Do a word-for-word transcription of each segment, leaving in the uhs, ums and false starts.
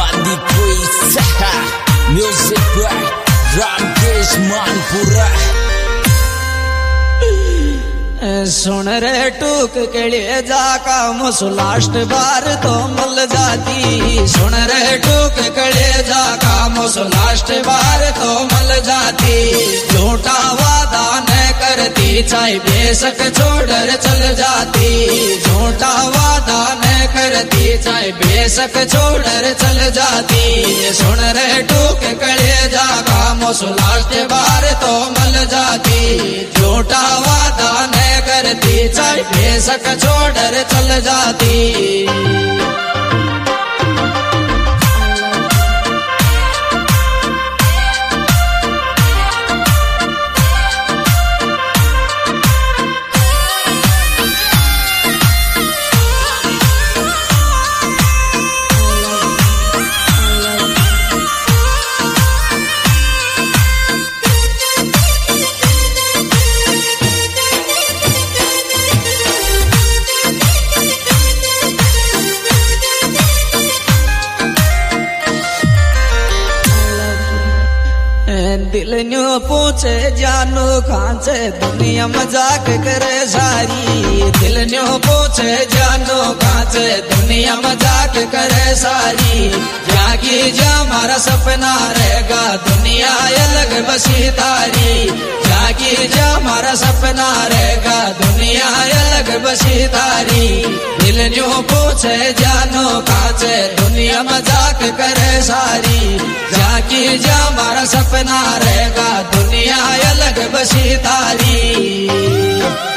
Bandi Quiz Music by Ramkesh Manpura. सुन रे टूक के लिए जा काम सो लास्ट बार तो मल जाती। सुन रे टूक के लिए जा काम सो लास्ट बार तो मल जाती। झूठा वादा न करती चाहे बेशक छोड़कर चल जाती। झूठा वादा न करती चाहे बेशक छोड़कर चल जाती। सुन रे टूक के लिए जा काम सो लास्ट बार तो मल जाती। झूठा वादा न करती चाहे बेशक छोड़कर चल जाती। दिल न्यू पूछे जानो खांचे दुनिया मजाक करे सारी। दिल न्यू पूछे जानो खांचे दुनिया मजाक करे सारी। जागी जा मारा सपना रहेगा दुनिया अलग बसी तारी। जागी जा मारा सपना रहेगा दुनिया अलग बसी तारी। दिल न्यू पूछे जानो खांचे दुनिया मजाक करे सारी। जागी जा मारा सपना रहेगा दुनिया अलग बसी तारी।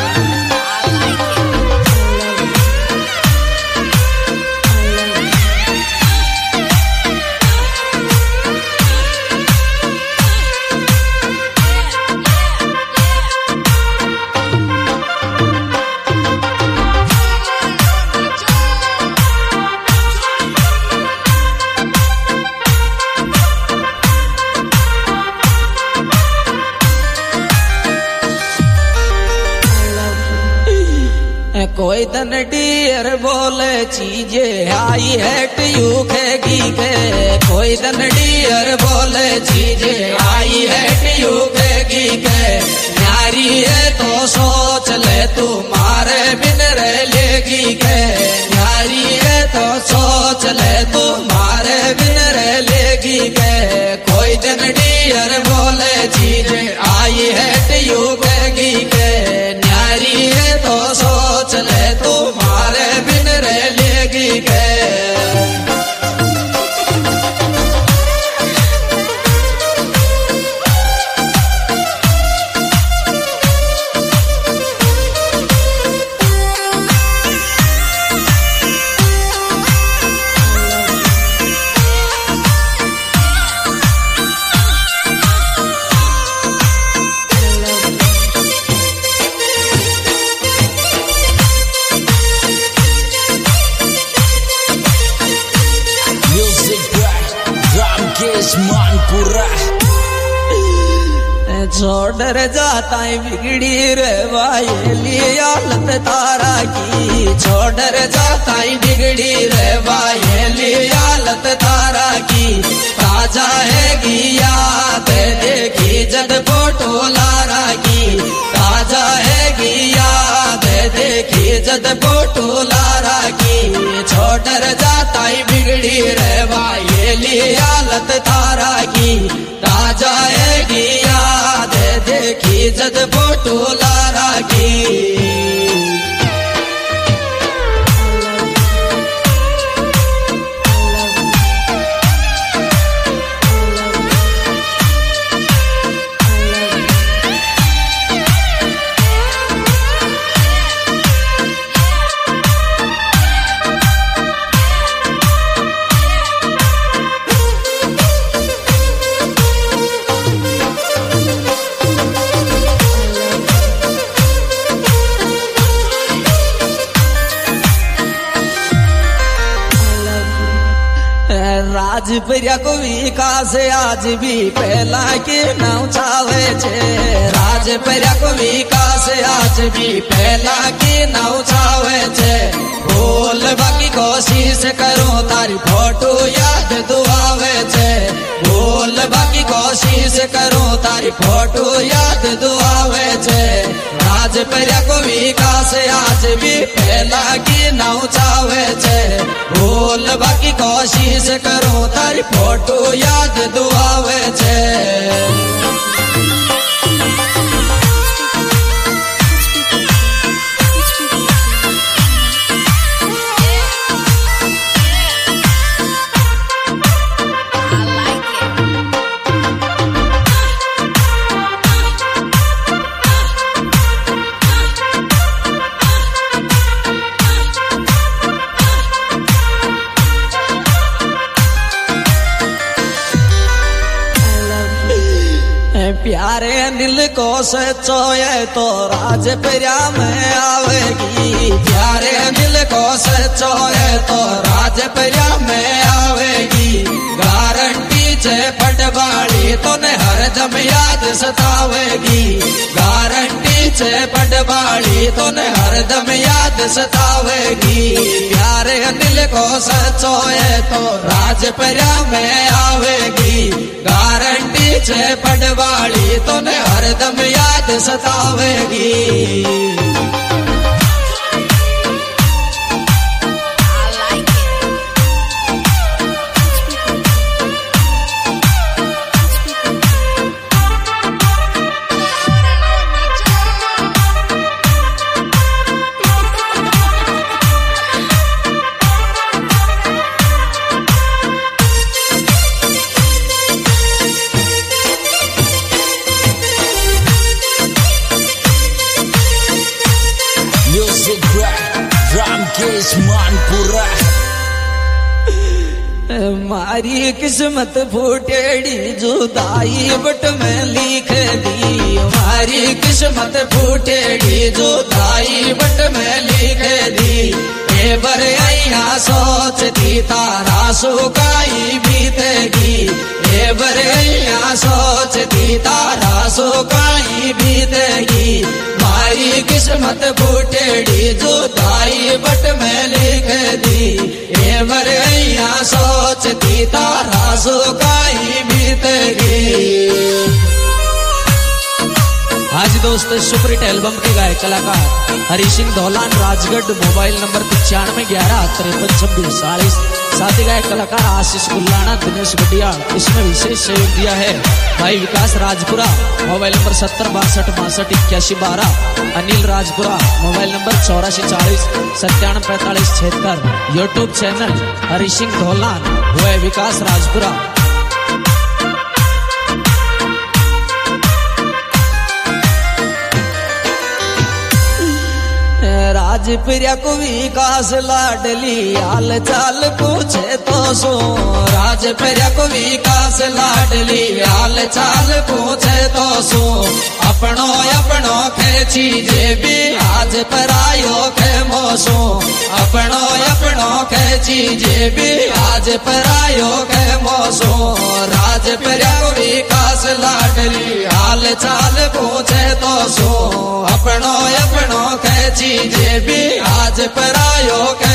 कोई तन डियर बोले चीजें आई है ट्यू खेगी के। कोई तन डियर बोले चीजें आई है ट्यू खेगी के। न्यारी है तो सोच ले तू मारे बिन रह लेगी के। न्यारी है तो सोच ले तू मारे बिन रह लेगी के। कोई तन डियर बोले चीजें आई है ट्यू खेगी के। न्यारी है तो सोच ले तू मारे बिन रह लेगी के। मानपुरा छोड़ जाता है बिगड़ी रे वायली हालत तारा की। छोड़ जाता है बिगड़ी रे वायली हालत तारा की। ताजा है याद देखी जद फोटो लारा की। ताजा है याद देखी जद फोटो लारा की। छोड़ जाता है बिगड़ी रे वायली हालत तारा की। ताजा है याद देखी जद फोटो लारा की। राजपुरिया को विकास आज भी पहला के नाव चावे छे। राजपुरिया को विकास आज भी पहला के नाव चावे छे। बोल बाकी कोशिश करो तारी फोटो याद दो करूं तारी फोटो याद दुआवे छे राज पर्या को विकास आज भी पहला की नौचावे छे बोल बाकी कोशिश करूं तारी फोटो याद दुआवे छे। प्यारे दिल को सचोए तो राज पर्या में आवेगी प्यारे दिल को सचोए तो राज पर्या में आवेगी गारंटी छे पटवाड़ी तो ने हरदम याद सतावेगी गारंटी छे पटवाड़ी तो ने हरदम याद सतावेगी प्यारे दिल को सचोए तो राज पर्या में आवेगी गारंटी छे पटवाड़ी तो ने हरदम याद सतावेगी। रामकेश मानपुरा मारी किस्मत फूटेड़ी जुदाई बट में लिख दी मारी किस्मत फूटेड़ी जुदाई बट में लिख दी ए बरैया सोचती तारा सुकाई बीतेगी ए बरैया सोचती तारा सुकाई बीतेगी मारी किस्मत फूटेड़ी जुदाई बट में लिख दी ए बरैया सोचती तारा सुकाई बीतेगी। आज दोस्तों सुपरहिट एल्बम के गायक कलाकार हरि सिंह धौलान राजगढ़ मोबाइल नंबर पचानवे ग्यारह तिरपन छब्बीस चालीस साथी गायक कलाकार आशीष गुल्लाना दिनेश गडिया इसमें विशेष सहयोग दिया है भाई विकास राजपुरा मोबाइल नंबर सत्तर बासठ बासठ इक्यासी बारह अनिल राजपुरा मोबाइल नंबर चौरासी चालीस सत्तानवे पैंतालीस छिहत्तर यूट्यूब चैनल हरि सिंह धौलान वह विकास राजपुरा। राज पर्या को विकास लाडली हाल चाल पूछे तो सो राज पर्या को विकास लाडली हाल चाल पूछे तो सो अपनो अपनो खेची जे भी आज परायो खे मोसो अपनो अपनो खेची जे भी आज परायो खे मोसो राज पर्या को विकास लाडली हाल चाल पूछे तो सो अपनो अपनो खेची जे भी आज परायो